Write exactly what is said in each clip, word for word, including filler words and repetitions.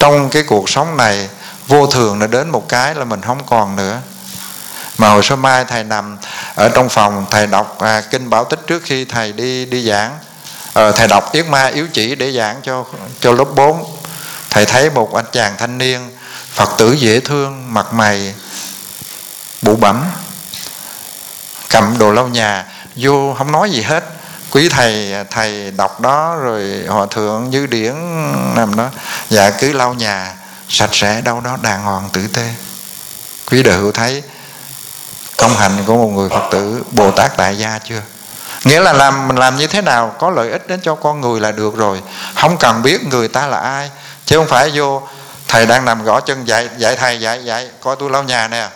trong cái cuộc sống này vô thường nó đến một cái là mình không còn nữa. Mà hồi số mai thầy nằm ở trong phòng, thầy đọc à, kinh Bảo Tích trước khi thầy đi đi giảng. ờ, Thầy đọc Yết Ma Yếu Chỉ để giảng cho cho lớp bốn. Thầy thấy một anh chàng thanh niên Phật tử dễ thương, mặt mày bụ bẫm, cầm đồ lau nhà vô không nói gì hết. Quý thầy thầy đọc đó rồi hòa thượng Như Điển nằm đó, dạ cứ lau nhà sạch sẽ đâu đó đàng hoàng tử tế. Quý đệ hữu thấy công hạnh của một người Phật tử Bồ Tát tại gia chưa? Nghĩa là làm mình làm như thế nào có lợi ích đến cho con người là được rồi, không cần biết người ta là ai. Chứ không phải vô thầy đang nằm gõ chân dạy dạy thầy dạy dạy coi tôi lau nhà nè,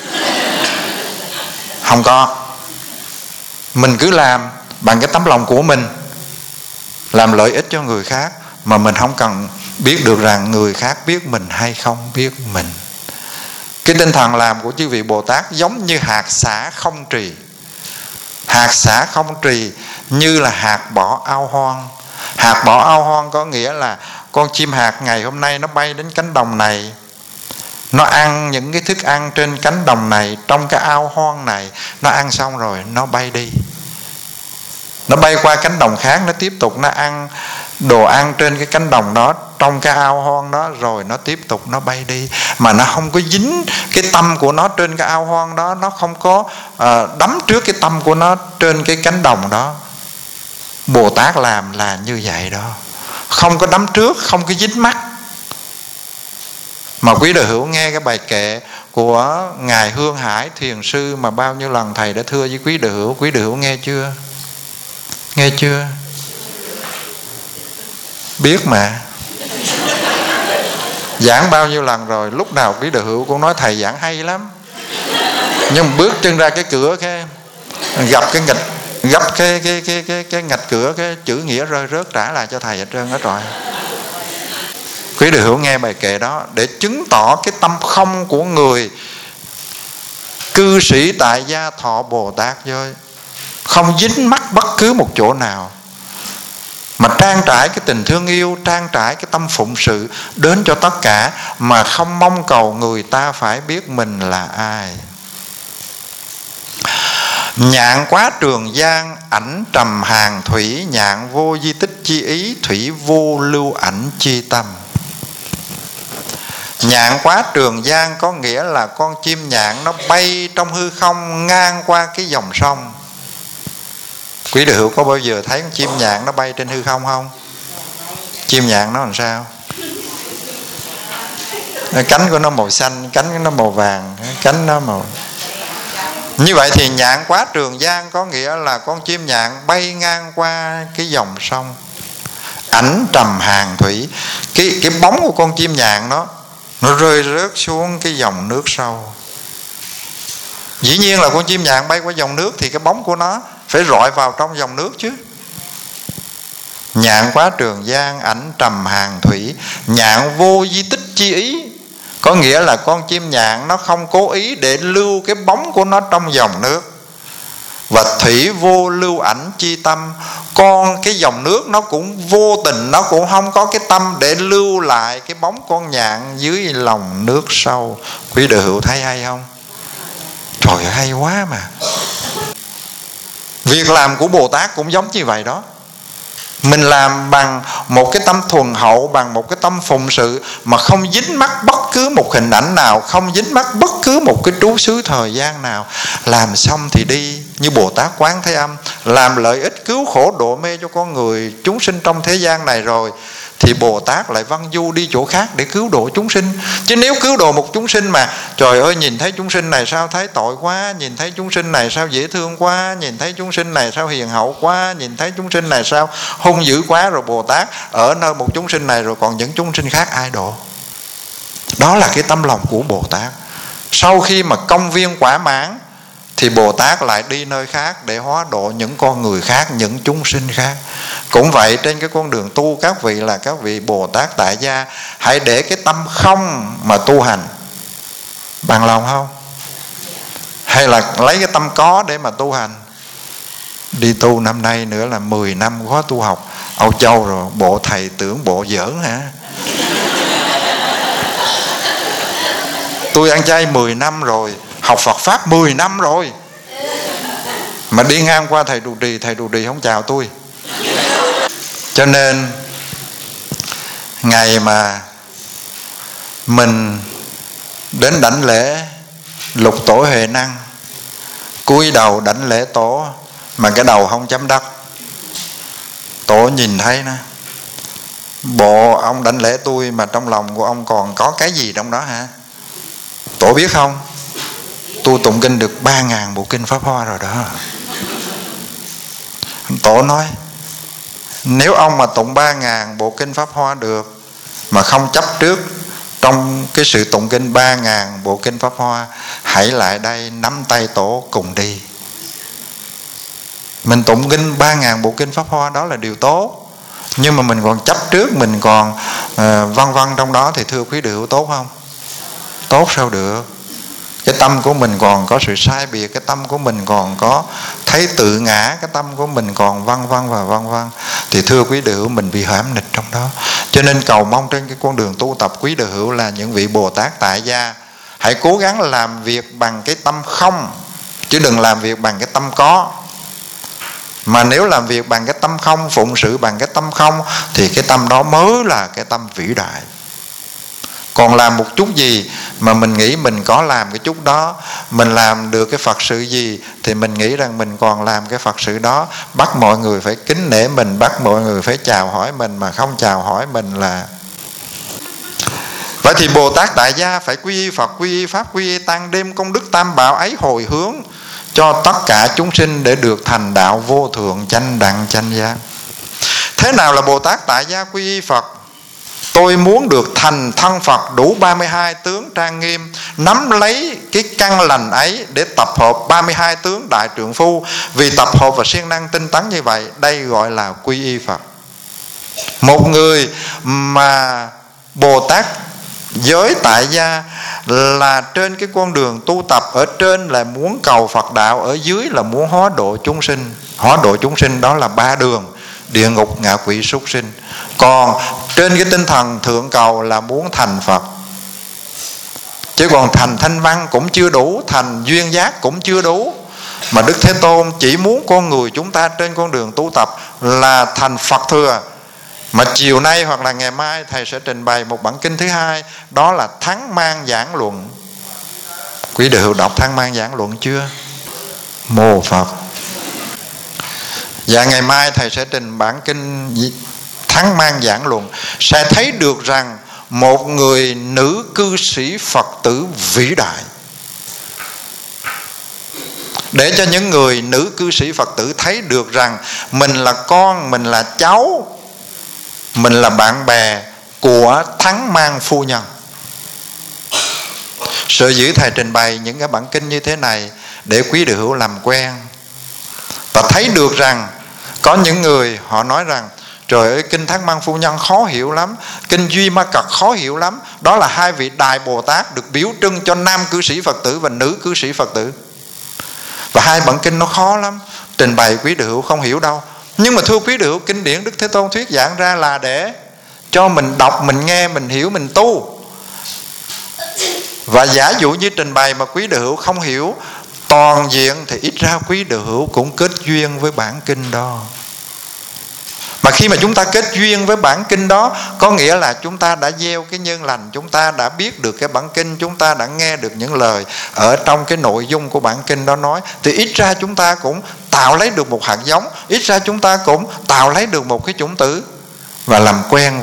không có. Mình cứ làm bằng cái tấm lòng của mình, làm lợi ích cho người khác, mà mình không cần biết được rằng người khác biết mình hay không biết mình. Cái tinh thần làm của chư vị Bồ Tát giống như hạt xả không trì. Hạt xả không trì như là hạt bỏ ao hoang. Hạt bỏ ao hoang có nghĩa là con chim hạt ngày hôm nay nó bay đến cánh đồng này, nó ăn những cái thức ăn trên cánh đồng này, trong cái ao hoang này. Nó ăn xong rồi nó bay đi, nó bay qua cánh đồng khác, nó tiếp tục nó ăn đồ ăn trên cái cánh đồng đó, trong cái ao hoang đó, rồi nó tiếp tục nó bay đi. Mà nó không có dính cái tâm của nó trên cái ao hoang đó, nó không có uh, đắm trước cái tâm của nó trên cái cánh đồng đó. Bồ Tát làm là như vậy đó, không có đắm trước, không có dính mắc. Mà quý đệ hữu nghe cái bài kệ của Ngài Hương Hải Thiền Sư mà bao nhiêu lần thầy đã thưa với quý đệ hữu, quý đệ hữu nghe chưa? Nghe chưa? Biết mà. Giảng bao nhiêu lần rồi, lúc nào quý đệ hữu cũng nói thầy giảng hay lắm, nhưng bước chân ra cái cửa cái gặp cái nghịch gấp cái cái cái cái cái ngạch cửa, cái chữ nghĩa rơi rớt trả lại cho thầy hết trơn hết rồi. Quý đệ hữu nghe bài kệ đó để chứng tỏ cái tâm không của người cư sĩ tại gia thọ Bồ Tát thôi, không dính mắc bất cứ một chỗ nào, mà trang trải cái tình thương yêu, trang trải cái tâm phụng sự đến cho tất cả, mà không mong cầu người ta phải biết mình là ai. Nhạn quá trường giang, ảnh trầm hàng thủy, nhạn vô di tích chi ý, thủy vô lưu ảnh chi tâm. Nhạn quá trường giang có nghĩa là con chim nhạn nó bay trong hư không ngang qua cái dòng sông. Quý đệ hữu có bao giờ thấy con chim nhạn nó bay trên hư không không? Chim nhạn nó làm sao? Cánh của nó màu xanh, cánh của nó màu vàng, cánh nó màu... Như vậy thì nhạn quá trường giang có nghĩa là con chim nhạn bay ngang qua cái dòng sông. Ảnh trầm hàng thủy, cái, cái bóng của con chim nhạn đó nó rơi rớt xuống cái dòng nước sâu. Dĩ nhiên là con chim nhạn bay qua dòng nước thì cái bóng của nó phải rọi vào trong dòng nước chứ. Nhạn quá trường giang, ảnh trầm hàng thủy, nhạn vô di tích chi ý, có nghĩa là con chim nhạn nó không cố ý để lưu cái bóng của nó trong dòng nước. Và thủy vô lưu ảnh chi tâm, con cái dòng nước nó cũng vô tình, nó cũng không có cái tâm để lưu lại cái bóng con nhạn dưới lòng nước sâu. Quý đệ hữu thấy hay không? Trời ơi, hay quá mà. Việc làm của Bồ Tát cũng giống như vậy đó. Mình làm bằng một cái tâm thuần hậu, bằng một cái tâm phụng sự, mà không dính mắc bất cứ một hình ảnh nào, không dính mắc bất cứ một cái trú xứ thời gian nào. Làm xong thì đi như Bồ Tát Quán Thế Âm, làm lợi ích cứu khổ độ mê cho con người chúng sinh trong thế gian này rồi, thì Bồ Tát lại văn du đi chỗ khác để cứu độ chúng sinh. Chứ nếu cứu độ một chúng sinh mà trời ơi nhìn thấy chúng sinh này sao thấy tội quá, nhìn thấy chúng sinh này sao dễ thương quá, nhìn thấy chúng sinh này sao hiền hậu quá, nhìn thấy chúng sinh này sao hung dữ quá, rồi Bồ Tát ở nơi một chúng sinh này rồi còn những chúng sinh khác ai độ? Đó là cái tâm lòng của Bồ Tát. Sau khi mà công viên quả mãn thì Bồ Tát lại đi nơi khác để hóa độ những con người khác, những chúng sinh khác. Cũng vậy, trên cái con đường tu, các vị là các vị Bồ Tát tại gia, hãy để cái tâm không mà tu hành. Bằng lòng không? Hay là lấy cái tâm có để mà tu hành? Đi tu năm nay nữa là mười năm khó tu học. Âu Châu rồi, bộ thầy tưởng bộ giỡn hả? Tôi ăn chay mười năm rồi, học Phật Pháp mười năm rồi, mà đi ngang qua thầy trụ trì, thầy trụ trì không chào tôi. Cho nên ngày mà mình đến đảnh lễ lục tổ Huệ Năng, cúi đầu đảnh lễ tổ mà cái đầu không chấm đất, tổ nhìn thấy nè, bộ ông đảnh lễ tôi mà trong lòng của ông còn có cái gì trong đó hả? Tổ biết không, tôi tụng kinh được ba ngàn bộ kinh Pháp Hoa rồi đó. Tổ nói nếu ông mà tụng ba ngàn bộ kinh Pháp Hoa được mà không chấp trước trong cái sự tụng kinh ba ngàn bộ kinh Pháp Hoa, hãy lại đây nắm tay tổ cùng đi. Mình tụng kinh ba ngàn bộ kinh Pháp Hoa đó là điều tốt, nhưng mà mình còn chấp trước, mình còn uh, vân vân trong đó thì thưa quý vị hữu, tốt không? Tốt sao được? Cái tâm của mình còn có sự sai biệt, cái tâm của mình còn có thấy tự ngã, cái tâm của mình còn vân vân và vân vân, thì thưa quý vị hữu, mình bị hãm nịch trong đó. Cho nên cầu mong trên cái con đường tu tập, quý vị hữu là những vị Bồ Tát tại gia hãy cố gắng làm việc bằng cái tâm không, chứ đừng làm việc bằng cái tâm có. Mà nếu làm việc bằng cái tâm không, phụng sự bằng cái tâm không, thì cái tâm đó mới là cái tâm vĩ đại. Còn làm một chút gì mà mình nghĩ mình có làm cái chút đó, mình làm được cái Phật sự gì thì mình nghĩ rằng mình còn làm cái Phật sự đó, bắt mọi người phải kính nể mình, bắt mọi người phải chào hỏi mình, mà không chào hỏi mình là... Vậy thì Bồ Tát tại gia phải quy y Phật, quy y Pháp, quy y Tăng, đêm công đức tam bảo ấy hồi hướng cho tất cả chúng sinh để được thành đạo vô thượng chánh đẳng chánh giác. Thế nào là Bồ Tát tại gia quy y Phật? Tôi muốn được thành thân Phật đủ ba mươi hai tướng trang nghiêm, nắm lấy cái căn lành ấy để tập hợp ba mươi hai tướng đại trượng phu. Vì tập hợp và siêng năng tinh tấn như vậy, đây gọi là quy y Phật. Một người mà Bồ Tát giới tại gia là trên cái con đường tu tập, ở trên là muốn cầu Phật đạo, ở dưới là muốn hóa độ chúng sinh. Hóa độ chúng sinh đó là ba đường: địa ngục, ngạ quỷ, súc sinh. Còn trên cái tinh thần thượng cầu là muốn thành Phật. Chứ còn thành thanh văn cũng chưa đủ, thành duyên giác cũng chưa đủ. Mà Đức Thế Tôn chỉ muốn con người chúng ta trên con đường tu tập là thành Phật thừa. Mà chiều nay hoặc là ngày mai thầy sẽ trình bày một bản kinh thứ hai, đó là Thắng Mang Giảng Luận. Quý vị đọc Thắng Mang Giảng Luận chưa? Mô Phật. Và ngày mai thầy sẽ trình bản kinh Thắng Mang Giảng Luận, sẽ thấy được rằng một người nữ cư sĩ Phật tử vĩ đại, để cho những người nữ cư sĩ Phật tử thấy được rằng mình là con, mình là cháu, mình là bạn bè của Thắng Mang phu nhân. Sở dĩ thầy trình bày những cái bản kinh như thế này để quý đệ hữu làm quen và thấy được rằng có những người họ nói rằng trời ơi, kinh Thắng Mang phu nhân khó hiểu lắm, kinh Duy Ma Cật khó hiểu lắm. Đó là hai vị Đại Bồ Tát được biểu trưng cho nam cư sĩ Phật tử và nữ cư sĩ Phật tử, và hai bản kinh nó khó lắm, trình bày quý đệ hữu không hiểu đâu. Nhưng mà thưa quý đệ hữu, kinh điển Đức Thế Tôn thuyết giảng ra là để cho mình đọc, mình nghe, mình hiểu, mình tu. Và giả dụ như trình bày mà quý đệ hữu không hiểu toàn diện thì ít ra quý đệ hữu cũng kết duyên với bản kinh đó. Mà khi mà chúng ta kết duyên với bản kinh đó, có nghĩa là chúng ta đã gieo cái nhân lành, chúng ta đã biết được cái bản kinh, chúng ta đã nghe được những lời ở trong cái nội dung của bản kinh đó nói, thì ít ra chúng ta cũng tạo lấy được một hạt giống, ít ra chúng ta cũng tạo lấy được một cái chủng tử và làm quen